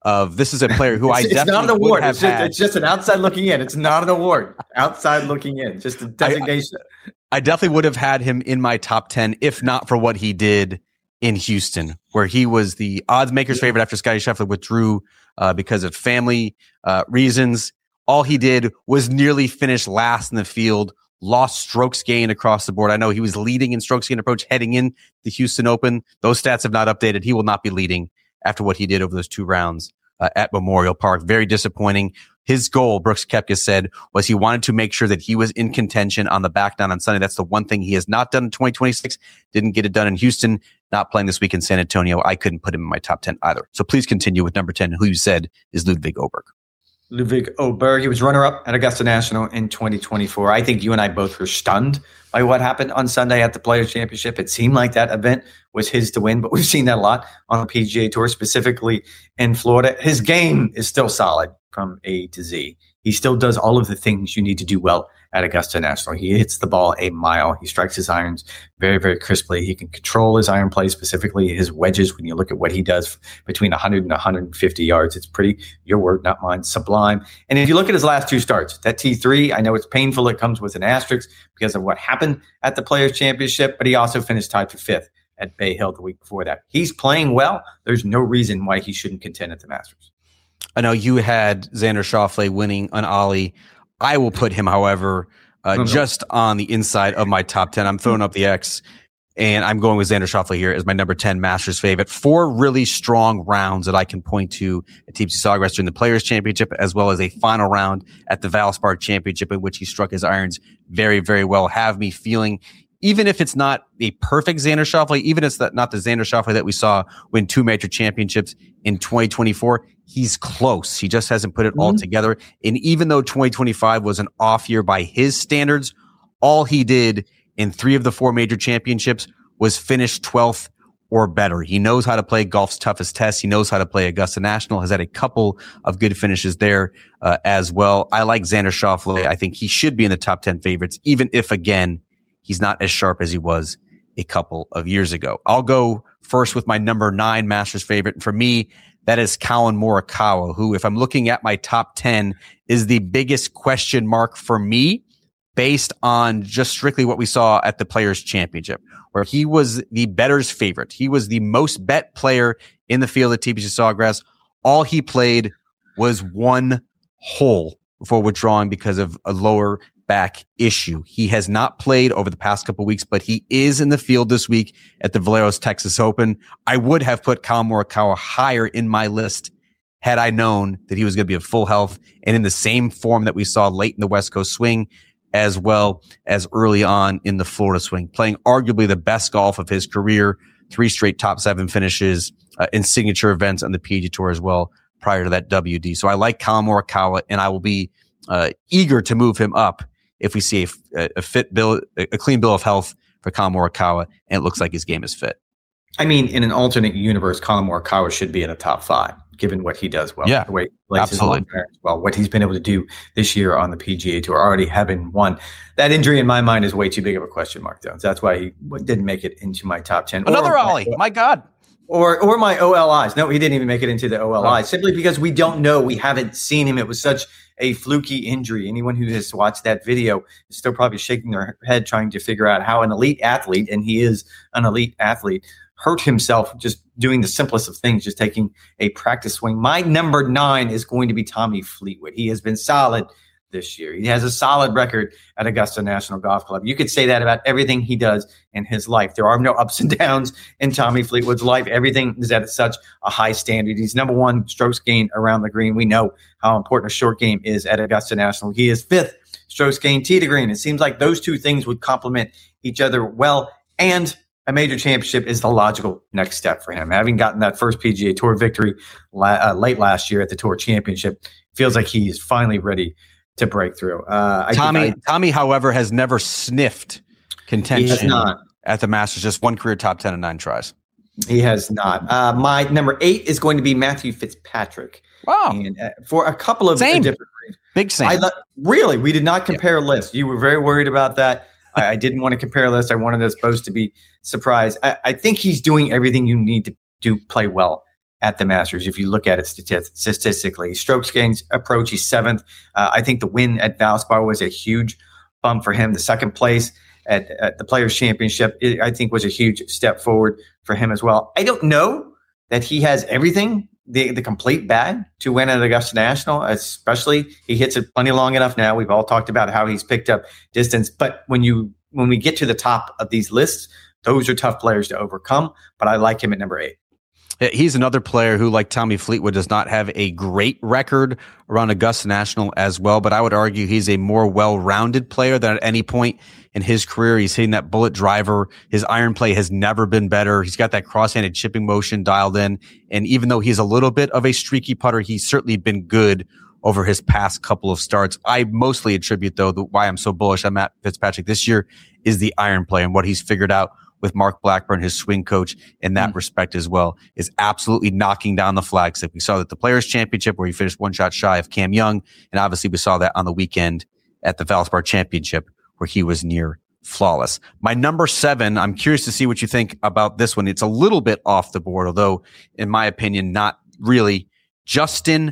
Speaker 1: of this is a player who I
Speaker 2: it's,
Speaker 1: definitely
Speaker 2: it's not an award.
Speaker 1: have
Speaker 2: it's, just,
Speaker 1: had.
Speaker 2: it's just an outside looking in. It's not an award. Outside looking in, just a designation.
Speaker 1: I, I definitely would have had him in my top ten if not for what he did in Houston, where he was the odds makers favorite after Scottie Scheffler withdrew uh, because of family uh, reasons. All he did was nearly finish last in the field, lost strokes gained across the board. I know he was leading in strokes gained approach heading in the Houston Open. Those stats have not updated. He will not be leading after what he did over those two rounds uh, at Memorial Park. Very disappointing. His goal, Brooks Koepka said, was he wanted to make sure that he was in contention on the back nine on Sunday. That's the one thing he has not done in twenty twenty-six. Didn't get it done in Houston. Not playing this week in San Antonio. I couldn't put him in my top ten either. So please continue with number ten, who you said is Ludwig Åberg.
Speaker 2: Ludwig Åberg. He was runner-up at Augusta National in twenty twenty-four. I think you and I both were stunned by what happened on Sunday at the Players' Championship. It seemed like that event was his to win, but we've seen that a lot on the P G A Tour, specifically in Florida. His game is still solid from A to Z. He still does all of the things you need to do well at Augusta National. He hits the ball a mile. He strikes his irons very, very crisply. He can control his iron play, specifically his wedges. When you look at what he does between one hundred and one hundred fifty yards, it's pretty, your word, not mine, sublime. And if you look at his last two starts, that T three, I know it's painful. It comes with an asterisk because of what happened at the Players' Championship, but he also finished tied for fifth at Bay Hill the week before that. He's playing well. There's no reason why he shouldn't contend at the Masters.
Speaker 1: I know you had Xander Schauffele winning on Ollie. I will put him, however, uh, mm-hmm. just on the inside of my top ten. I'm throwing up the X, and I'm going with Xander Schauffele here as my number ten Masters favorite. Four really strong rounds that I can point to at T P C Sawgrass during the Players' Championship, as well as a final round at the Valspar Championship in which he struck his irons very, very well. Have me feeling, even if it's not a perfect Xander Schauffele, even if it's not the Xander Schauffele that we saw win two major championships in twenty twenty-four, he's close. He just hasn't put it mm-hmm. all together. And even though twenty twenty-five was an off year by his standards, all he did in three of the four major championships was finish twelfth or better. He knows how to play golf's toughest test. He knows how to play Augusta National, has had a couple of good finishes there uh, as well. I like Xander Schauffele. I think he should be in the top ten favorites, even if, again, he's not as sharp as he was a couple of years ago. I'll go first with my number nine Masters favorite. And for me, that is Collin Morikawa, who, if I'm looking at my top ten, is the biggest question mark for me based on just strictly what we saw at the Players' Championship, where he was the bettor's favorite. He was the most bet player in the field at T P C Sawgrass. All he played was one hole before withdrawing because of a lower back issue. He has not played over the past couple of weeks, but he is in the field this week at the Valeros Texas Open. I would have put Collin Morikawa higher in my list had I known that he was going to be at full health and in the same form that we saw late in the West Coast swing, as well as early on in the Florida swing, playing arguably the best golf of his career, three straight top seven finishes uh, in signature events on the P G A Tour as well prior to that W D. So I like Collin Morikawa, and I will be uh, eager to move him up if we see a, a fit bill, a clean bill of health for Collin Morikawa, and it looks like his game is fit.
Speaker 2: I mean, in an alternate universe, Collin Morikawa should be in a top five, given what he does well.
Speaker 1: Yeah,
Speaker 2: the way he plays
Speaker 1: absolutely.
Speaker 2: His long well, what he's been able to do this year on the P G A Tour, already having won. That injury, in my mind, is way too big of a question mark, though. That's why he didn't make it into my top ten.
Speaker 1: Another
Speaker 2: or,
Speaker 1: Ollie, my God.
Speaker 2: Or or my O L Is. No, he didn't even make it into the O L Is, oh. simply because we don't know. We haven't seen him. It was such a fluky injury. Anyone who has watched that video is still probably shaking their head trying to figure out how an elite athlete, and he is an elite athlete, hurt himself just doing the simplest of things, just taking a practice swing. My number nine is going to be Tommy Fleetwood. He has been solid this year. He has a solid record at Augusta National Golf Club. You could say that about everything he does in his life. There are no ups and downs in Tommy Fleetwood's life. Everything is at such a high standard. He's number one strokes gained around the green. We know how important a short game is at Augusta National. He is fifth strokes gained tee to green. It seems like those two things would complement each other well, and a major championship is the logical next step for him. Having gotten that first P G A Tour victory la- uh, late last year at the Tour Championship, feels like he is finally ready to break through. Uh, I
Speaker 1: Tommy,
Speaker 2: I,
Speaker 1: Tommy, however, has never sniffed contention
Speaker 2: not.
Speaker 1: at the Masters. Just one career top ten and nine tries.
Speaker 2: He has not. Uh, my number eight is going to be Matthew Fitzpatrick.
Speaker 1: Wow!
Speaker 2: And uh, for a couple of
Speaker 1: same.
Speaker 2: different reasons,
Speaker 1: big same.
Speaker 2: I, really, we did not compare
Speaker 1: yeah.
Speaker 2: lists. You were very worried about that. I, I didn't want to compare lists. I wanted us both to be surprised. I, I think he's doing everything you need to do play well at the Masters. If you look at it stati- statistically, strokes gains approach, he's seventh. Uh, I think the win at Valspar was a huge bump for him. The second place at, at the Players Championship, it, I think, was a huge step forward for him as well. I don't know that he has everything, the, the complete bag to win at Augusta National, especially he hits it plenty long enough now. We've all talked about how he's picked up distance, but when you when we get to the top of these lists, those are tough players to overcome, but I like him at number eight.
Speaker 1: He's another player who, like Tommy Fleetwood, does not have a great record around Augusta National as well, but I would argue he's a more well-rounded player than at any point in his career. He's hitting that bullet driver. His iron play has never been better. He's got that cross-handed chipping motion dialed in, and even though he's a little bit of a streaky putter, he's certainly been good over his past couple of starts. I mostly attribute, though, the, why I'm so bullish on Matt Fitzpatrick this year is the iron play and what he's figured out with Mark Blackburn, his swing coach, in that mm. respect as well, is absolutely knocking down the flagstick. We saw that the Players Championship where he finished one shot shy of Cam Young, and obviously we saw that on the weekend at the Valspar Championship where he was near flawless. My number seven, I'm curious to see what you think about this one. It's a little bit off the board, although in my opinion, not really. Justin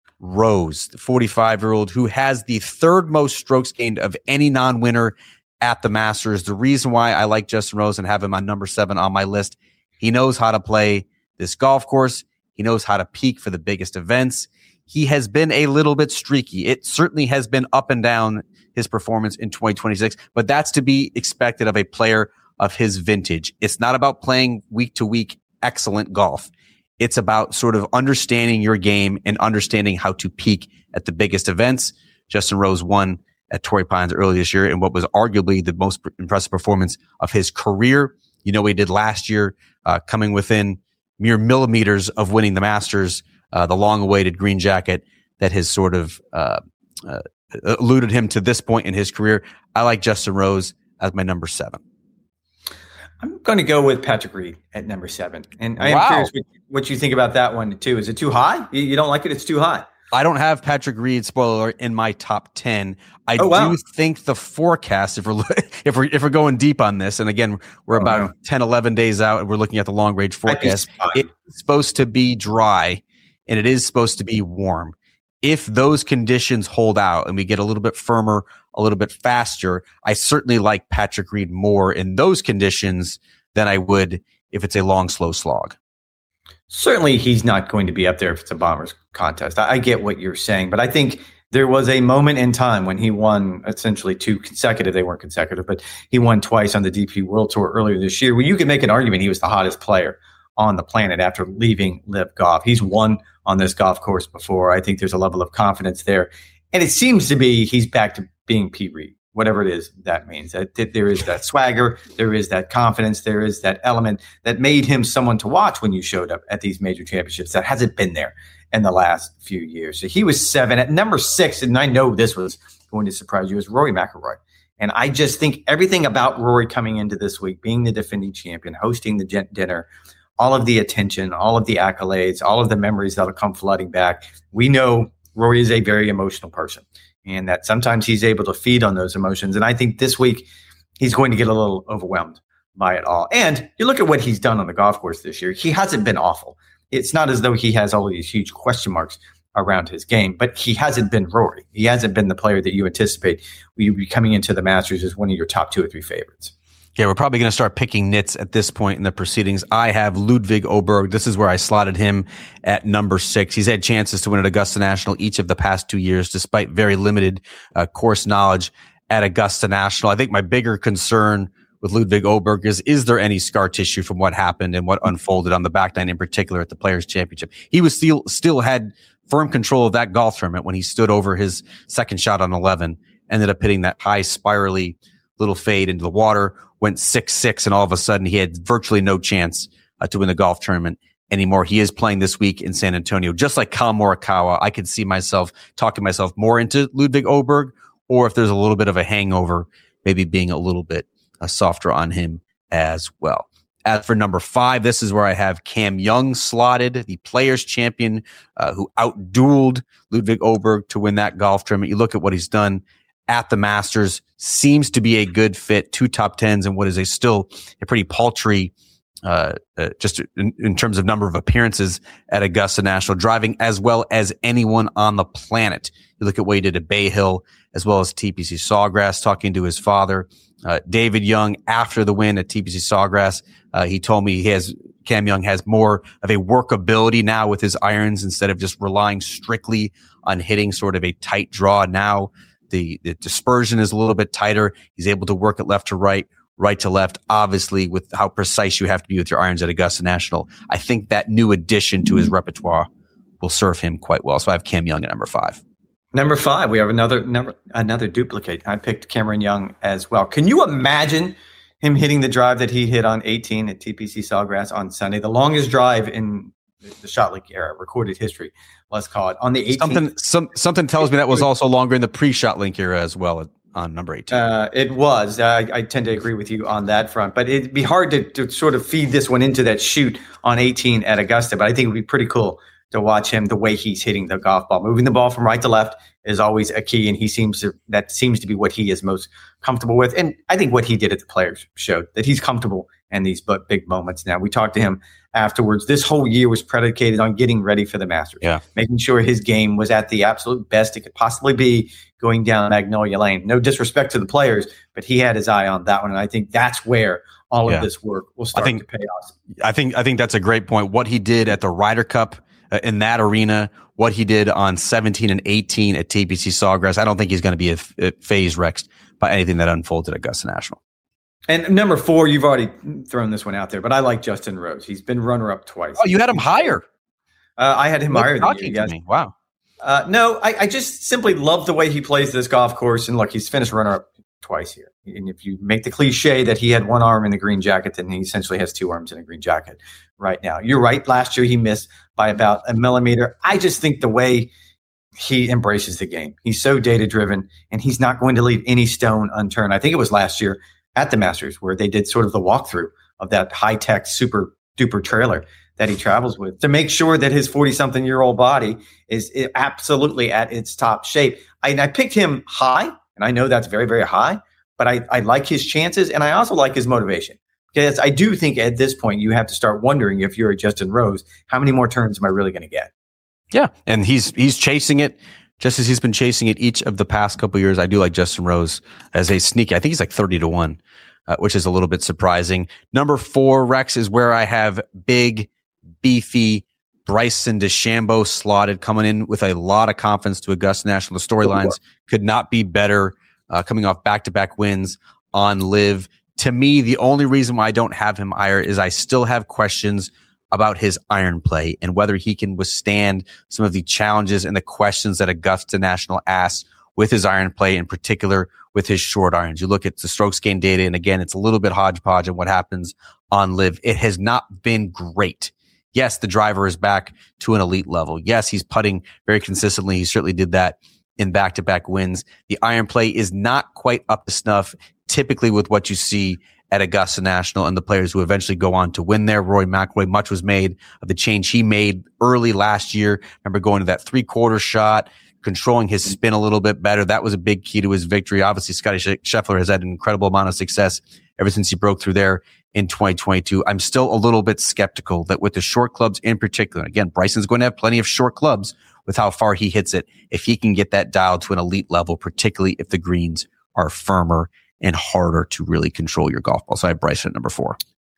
Speaker 1: Rose, the forty-five-year-old who has the third most strokes gained of any non-winner at the Masters. The reason why I like Justin Rose and have him on number seven on my list, he knows how to play this golf course. He knows how to peak for the biggest events. He has been a little bit streaky. It certainly has been up and down, his performance in twenty twenty-six, but that's to be expected of a player of his vintage. It's not about playing week to week excellent golf. It's about sort of understanding your game and understanding how to peak at the biggest events. Justin Rose won at Torrey Pines earlier this year in what was arguably the most impressive performance of his career. You know what he did last year, uh, coming within mere millimeters of winning the Masters, uh, the long-awaited green jacket that has sort of uh, uh, eluded him to this point in his career. I like Justin Rose as my number seven.
Speaker 2: I'm going to go with Patrick Reed at number seven. And I am
Speaker 1: wow.
Speaker 2: curious what, what you think about that one too. Is it too high? You, you don't like it? It's too high.
Speaker 1: I don't have Patrick Reed, spoiler, in my top ten. I
Speaker 2: oh, wow.
Speaker 1: do think the forecast, if we're if we're if we're going deep on this, and again we're about oh, no. ten, eleven days out, and we're looking at the long range forecast. It's supposed to be dry, and it is supposed to be warm. If those conditions hold out and we get a little bit firmer, a little bit faster, I certainly like Patrick Reed more in those conditions than I would if it's a long, slow slog.
Speaker 2: Certainly, he's not going to be up there if it's a Bombers contest. I, I get what you're saying, but I think there was a moment in time when he won essentially two consecutive. They weren't consecutive, but he won twice on the D P World Tour earlier this year, where you could make an argument he was the hottest player on the planet after leaving Live Golf. He's won on this golf course before. I think there's a level of confidence there. And it seems to be he's back to being Pete Reed, whatever it is that means. That, that there is that swagger, there is that confidence, there is that element that made him someone to watch when you showed up at these major championships that hasn't been there in the last few years. So he was seven. At number six, and I know this was going to surprise you, is Rory McIlroy. And I just think everything about Rory coming into this week, being the defending champion, hosting the gent dinner, all of the attention, all of the accolades, all of the memories that'll come flooding back. We know Rory is a very emotional person, and that sometimes he's able to feed on those emotions. And I think this week he's going to get a little overwhelmed by it all. And you look at what he's done on the golf course this year. He hasn't been awful. It's not as though he has all of these huge question marks around his game, but he hasn't been Rory. He hasn't been the player that you anticipate will be coming into the Masters as one of your top two or three favorites.
Speaker 1: Yeah, we're probably going to start picking nits at this point in the proceedings. I have Ludwig Oberg. This is where I slotted him at number six. He's had chances to win at Augusta National each of the past two years, despite very limited uh, course knowledge at Augusta National. I think my bigger concern with Ludwig Oberg is, is there any scar tissue from what happened and what unfolded on the back nine, in particular at the Players Championship? He was still, still had firm control of that golf tournament when he stood over his second shot on eleven, ended up hitting that high spirally little fade into the water, went six six, and all of a sudden he had virtually no chance uh, to win the golf tournament anymore. He is playing this week in San Antonio. Just like Kyle Morikawa, I could see myself talking myself more into Ludwig Oberg, or if there's a little bit of a hangover, maybe being a little bit uh, softer on him as well. As for number five, this is where I have Cam Young slotted, the Players Champion uh, who outdueled Ludwig Oberg to win that golf tournament. You look at what he's done at the Masters, seems to be a good fit, two top tens and what is a still a pretty paltry uh, uh, just in, in terms of number of appearances at Augusta National, driving as well as anyone on the planet. You look at what he did at Bay Hill as well as T P C Sawgrass, talking to his father, uh, David Young, after the win at T P C Sawgrass. Uh, he told me he has Cam Young has more of a workability now with his irons instead of just relying strictly on hitting sort of a tight draw. Now the, the dispersion is a little bit tighter. He's able to work it left to right, right to left, obviously with how precise you have to be with your irons at Augusta National. I think that new addition to his repertoire will serve him quite well. So I have Cam Young at number five.
Speaker 2: Number five, we have another number, another duplicate. I picked Cameron Young as well. Can you imagine him hitting the drive that he hit on eighteen at T P C Sawgrass on Sunday, the longest drive in the ShotLink era, recorded history, let's call it, on the eighteenth.
Speaker 1: Something, some, something tells me that was also longer in the pre-ShotLink era as well on number eighteen.
Speaker 2: Uh, it was. I, I tend to agree with you on that front, but it'd be hard to, to sort of feed this one into that shoot on eighteen at Augusta, but I think it would be pretty cool to watch him, the way he's hitting the golf ball. Moving the ball from right to left is always a key, and he seems to, that seems to be what he is most comfortable with. And I think what he did at the Players showed that he's comfortable in these big moments now. We talked to him afterwards. This whole year was predicated on getting ready for the Masters,
Speaker 1: yeah.
Speaker 2: making sure his game was at the absolute best it could possibly be going down Magnolia Lane. No disrespect to the Players, but he had his eye on that one, and I think that's where all
Speaker 1: yeah.
Speaker 2: of this work will start
Speaker 1: I think,
Speaker 2: to pay off.
Speaker 1: I think I think that's a great point. What he did at the Ryder Cup uh, in that arena, what he did on seventeen and eighteen at T P C Sawgrass, I don't think he's going to be a, a phase wrecked by anything that unfolds at Augusta National.
Speaker 2: And number four, you've already thrown this one out there, but I like Justin Rose. He's been runner-up twice.
Speaker 1: Oh, you had him higher.
Speaker 2: Uh, I had him
Speaker 1: What's
Speaker 2: higher than you guys.
Speaker 1: Me? Wow.
Speaker 2: Uh, no, I, I just simply love the way he plays this golf course. And look, he's finished runner-up twice here. And if you make the cliche that he had one arm in the green jacket, then he essentially has two arms in a green jacket right now. You're right. Last year, he missed by about a millimeter. I just think the way he embraces the game, he's so data-driven, and he's not going to leave any stone unturned. I think it was last year at the Masters where they did sort of the walkthrough of that high-tech super-duper trailer that he travels with to make sure that his forty-something-year-old body is absolutely at its top shape. I, and I picked him high, and I know that's very, very high, but I, I like his chances, and I also like his motivation. Because I do think at this point you have to start wondering, if you're a Justin Rose, how many more turns am I really going to get?
Speaker 1: Yeah, and he's he's chasing it just as he's been chasing it each of the past couple of years. I do like Justin Rose as a sneaky. I think he's like thirty to one, uh, which is a little bit surprising. Number four, Rex, is where I have big, beefy Bryson DeChambeau slotted, coming in with a lot of confidence to Augusta National. The storylines could not be better, uh, coming off back-to-back wins on Live. To me, the only reason why I don't have him higher is I still have questions about his iron play and whether he can withstand some of the challenges and the questions that Augusta National asks with his iron play, in particular with his short irons. You look at the strokes gain data, and again, it's a little bit hodgepodge of what happens on Live. It has not been great. Yes, the driver is back to an elite level. Yes, he's putting very consistently. He certainly did that in back-to-back wins. The iron play is not quite up to snuff, typically with what you see at Augusta National and the players who eventually go on to win there. Rory McIlroy, much was made of the change he made early last year. Remember going to that three-quarter shot, controlling his spin a little bit better. That was a big key to his victory. Obviously, Scotty Scheffler has had an incredible amount of success ever since he broke through there in twenty twenty-two. I'm still a little bit skeptical that with the short clubs in particular, again, Bryson's going to have plenty of short clubs with how far he hits it, if he can get that dialed to an elite level, particularly if the greens are firmer and harder to really control your golf ball. So I have Bryson at number four.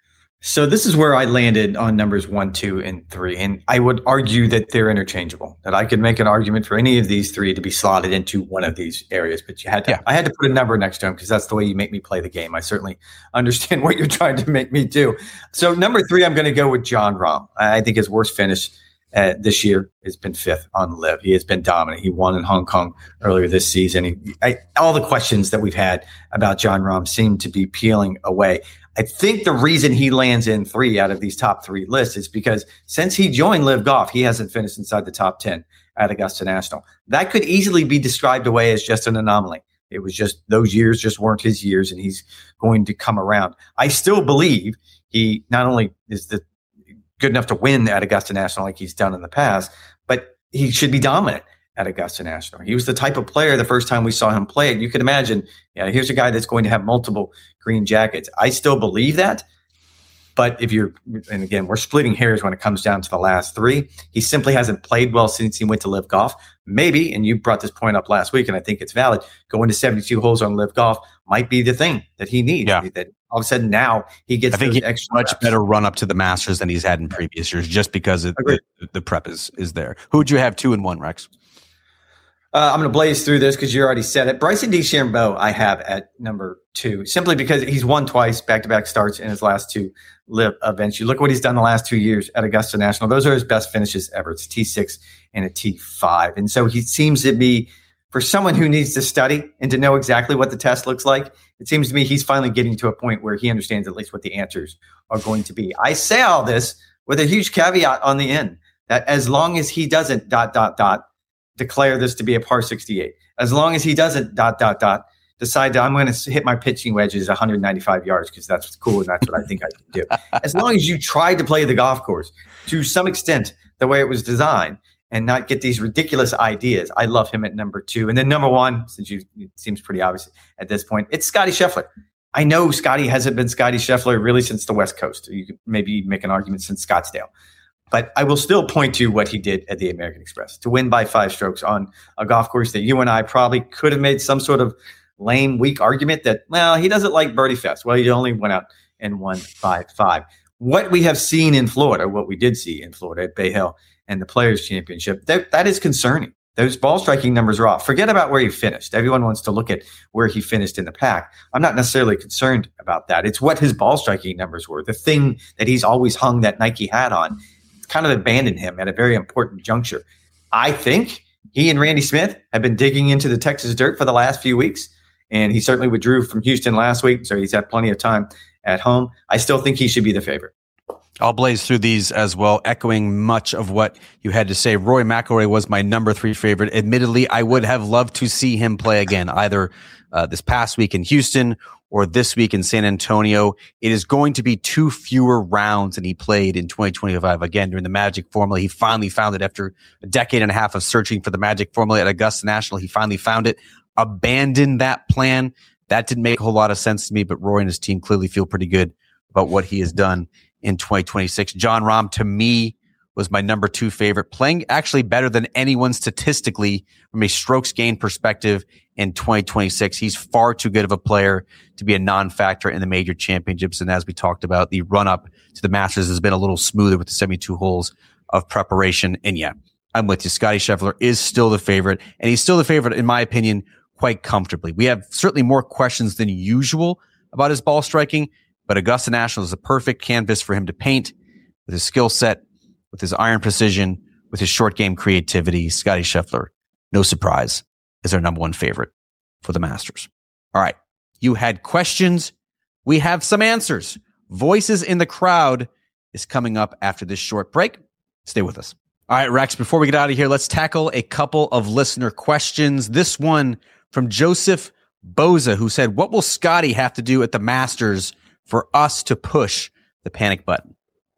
Speaker 2: So this is where I landed on numbers one, two, and three. And I would argue that they're interchangeable, that I could make an argument for any of these three to be slotted into one of these areas. But you had to, yeah. I had to put a number next to them because that's the way you make me play the game. I certainly understand what you're trying to make me do. So number three, I'm going to go with Jon Rahm. I think his worst finish Uh, this year has been fifth on Live. He has been dominant. He won in Hong Kong earlier this season. He, I, all the questions that we've had about Jon Rahm seem to be peeling away. I think the reason he lands in three out of these top three lists is because since he joined Live Golf, he hasn't finished inside the top ten at Augusta National. That could easily be described away as just an anomaly. It was just those years just weren't his years, and he's going to come around. I still believe he not only is the good enough to win at Augusta National like he's done in the past, but he should be dominant at Augusta National. He was the type of player the first time we saw him play it. You could imagine, yeah, here's a guy that's going to have multiple green jackets. I still believe that, But if you're, and again, we're splitting hairs when it comes down to the last three. He simply hasn't played well since he went to Live Golf. Maybe, and you brought this point up last week, and I think it's valid, going to seventy-two holes on Live Golf might be the thing that he needs.
Speaker 1: Yeah.
Speaker 2: That all of a sudden now he gets
Speaker 1: I think
Speaker 2: those
Speaker 1: he
Speaker 2: extra
Speaker 1: much
Speaker 2: reps.
Speaker 1: better run up to the Masters than he's had in previous years, just because it, the, the prep is is there. Who would you have two and one, Rex?
Speaker 2: Uh, I'm going to blaze through this because you already said it. Bryson DeChambeau I have at number two, simply because he's won twice, back-to-back starts in his last two live events. You look what he's done the last two years at Augusta National. Those are his best finishes ever. It's a T six and a T five. And so he seems to be, for someone who needs to study and to know exactly what the test looks like, it seems to me he's finally getting to a point where he understands at least what the answers are going to be. I say all this with a huge caveat on the end, that as long as he doesn't dot, dot, dot, declare this to be a par sixty-eight. As long as he doesn't dot, dot, dot, decide that I'm going to hit my pitching wedges one hundred ninety-five yards because that's what's cool and that's what I think I can do. As long as you try to play the golf course to some extent the way it was designed and not get these ridiculous ideas, I love him at number two. And then number one, since you, it seems pretty obvious at this point, it's Scotty Scheffler. I know Scotty hasn't been Scotty Scheffler really since the West Coast. You could maybe make an argument since Scottsdale. But I will still point to what he did at the American Express to win by five strokes on a golf course that you and I probably could have made some sort of lame, weak argument that, well, he doesn't like Birdie Fest. Well, he only went out and won by five. What we have seen in Florida, what we did see in Florida at Bay Hill and the Players Championship, that, that is concerning. Those ball striking numbers are off. Forget about where he finished. Everyone wants to look at where he finished in the pack. I'm not necessarily concerned about that. It's what his ball striking numbers were, the thing that he's always hung that Nike hat on. Kind of abandoned him at a very important juncture. I think he and Randy Smith have been digging into the Texas dirt for the last few weeks, and he certainly withdrew from Houston last week, so he's had plenty of time at home. I still think he should be the favorite.
Speaker 1: I'll blaze through these as well, echoing much of what you had to say. Rory McIlroy was my number three favorite. Admittedly, I would have loved to see him play again, either uh, this past week in Houston or this week in San Antonio. It is going to be two fewer rounds than he played in twenty twenty-five. Again, during the Magic Formula, he finally found it after a decade and a half of searching for the Magic Formula at Augusta National. He finally found it, abandoned that plan. That didn't make a whole lot of sense to me, but Rory and his team clearly feel pretty good about what he has done in twenty twenty-six. Jon Rahm, to me, was my number two favorite, playing actually better than anyone statistically from a strokes gain perspective in twenty twenty-six. He's far too good of a player to be a non-factor in the major championships. And as we talked about, the run-up to the Masters has been a little smoother with the seventy-two holes of preparation. And yeah, I'm with you. Scotty Scheffler is still the favorite, and he's still the favorite, in my opinion, quite comfortably. We have certainly more questions than usual about his ball striking, but Augusta National is a perfect canvas for him to paint with his skill set, with his iron precision, with his short game creativity. Scotty Scheffler, no surprise, is our number one favorite for the Masters. All right. You had questions. We have some answers. Voices in the Crowd is coming up after this short break. Stay with us. All right, Rex, before we get out of here, let's tackle a couple of listener questions. This one from Joseph Boza, who said, what will Scotty have to do at the Masters for us to push the panic button?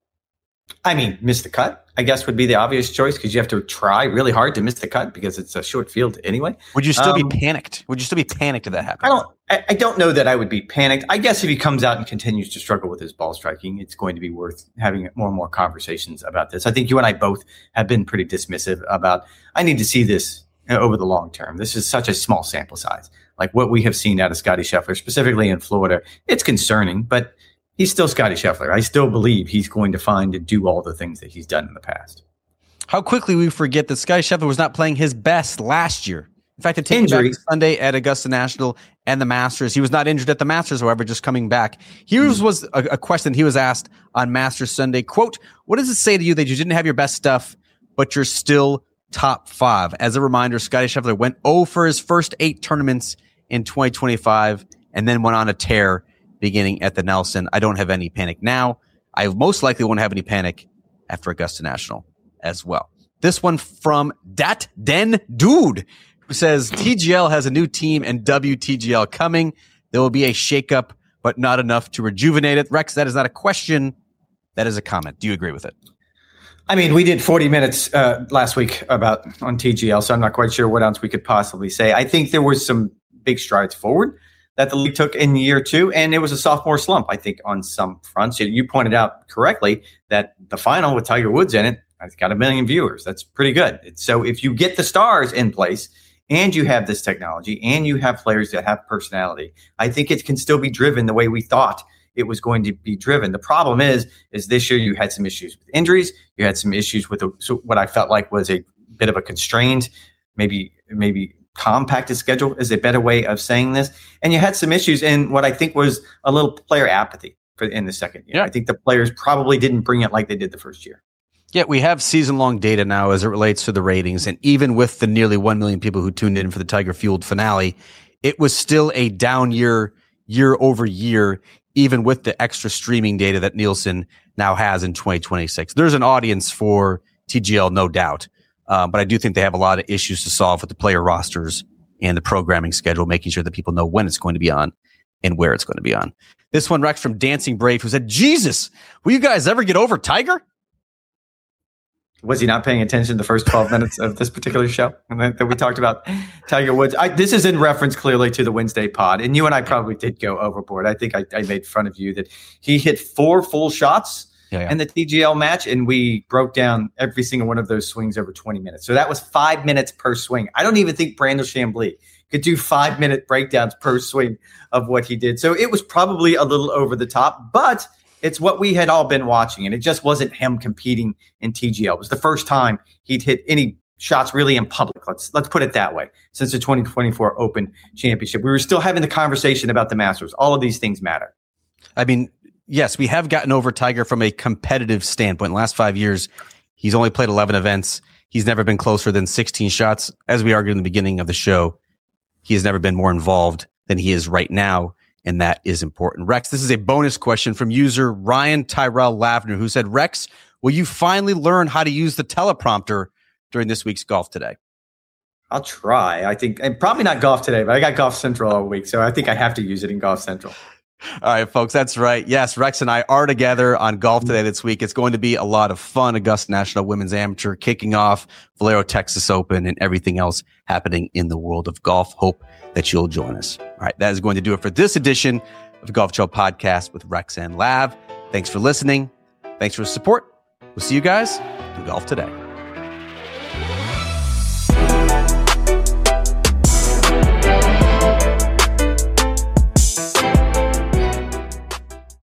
Speaker 2: I mean, miss the cut, I guess, would be the obvious choice because you have to try really hard to miss the cut because it's a short field anyway.
Speaker 1: Would you still
Speaker 2: um,
Speaker 1: be panicked? Would you still be panicked if that happened?
Speaker 2: I don't. I, I don't know that I would be panicked. I guess if he comes out and continues to struggle with his ball striking, it's going to be worth having more and more conversations about this. I think you and I both have been pretty dismissive about. I need to see this over the long term. This is such a small sample size. Like what we have seen out of Scotty Scheffler, specifically in Florida, it's concerning, but he's still Scotty Scheffler. I still believe he's going to find and do all the things that he's done in the past.
Speaker 1: How quickly we forget that Scotty Scheffler was not playing his best last year. In fact, it took back to Sunday at Augusta National and the Masters. He was not injured at the Masters, however, just coming back. Here's was a, a question he was asked on Masters Sunday. Quote, what does it say to you that you didn't have your best stuff, but you're still top five? As a reminder, Scotty Scheffler went oh for his first eight tournaments in twenty twenty-five and then went on a tear beginning at the Nelson. I don't have any panic now. I most likely won't have any panic after Augusta National as well. This one from Dat Den Dude, who says T G L has a new team and W T G L coming. There will be a shakeup, but not enough to rejuvenate it. Rex, that is not a question. That is a comment. Do you agree with it?
Speaker 2: I mean, we did forty minutes uh, last week about on T G L, so I'm not quite sure what else we could possibly say. I think there were some big strides forward that the league took in year two, and it was a sophomore slump, I think, on some fronts. You pointed out correctly that the final with Tiger Woods in it, it's got a million viewers. That's pretty good. So if you get the stars in place and you have this technology and you have players that have personality, I think it can still be driven the way we thought it was going to be driven. The problem is, is this year you had some issues with injuries. You had some issues with a, so what I felt like was a bit of a constrained, maybe, maybe compacted schedule is a better way of saying this. And you had some issues in what I think was a little player apathy for in the second year. Yeah. I think the players probably didn't bring it like they did the first year.
Speaker 1: Yeah, we have season-long data now as it relates to the ratings. And even with the nearly one million people who tuned in for the Tiger-fueled finale, it was still a down year, year over year, even with the extra streaming data that Nielsen now has in twenty twenty-six. There's an audience for T G L, no doubt. Uh, but I do think they have a lot of issues to solve with the player rosters and the programming schedule, making sure that people know when it's going to be on and where it's going to be on. This one, Rex from Dancing Brave, who said, Jesus, will you guys ever get over Tiger?
Speaker 2: Was he not paying attention the first twelve minutes of this particular show that we talked about Tiger Woods? I, this is in reference clearly to the Wednesday pod, and you and I probably did go overboard. I think I, I made fun of you that he hit four full shots yeah, yeah. in the T G L match, and we broke down every single one of those swings over twenty minutes. So that was five minutes per swing. I don't even think Brandel Chambly could do five-minute breakdowns per swing of what he did. So it was probably a little over the top, but it's what we had all been watching, and it just wasn't him competing in T G L. It was the first time he'd hit any shots really in public. Let's let's put it that way. Since the twenty twenty-four Open Championship, we were still having the conversation about the Masters. All of these things matter.
Speaker 1: I mean, yes, we have gotten over Tiger from a competitive standpoint. In the last five years, he's only played eleven events. He's never been closer than sixteen shots. As we argued in the beginning of the show, he has never been more involved than he is right now. And that is important. Rex, this is a bonus question from user Ryan Tyrell Lavner, who said, Rex, will you finally learn how to use the teleprompter during this week's Golf Today?
Speaker 2: I'll try. I think, and probably not Golf Today, but I got Golf Central all week, so I think I have to use it in Golf Central.
Speaker 1: All right, folks, that's right. Yes, Rex and I are together on Golf Today this week. It's going to be a lot of fun. Augusta National Women's Amateur kicking off, Valero Texas Open, and everything else happening in the world of golf. Hope that you'll join us. All right, that is going to do it for this edition of the Golf Show Podcast with Rex and Lav. Thanks for listening. Thanks for the support. We'll see you guys in Golf Today.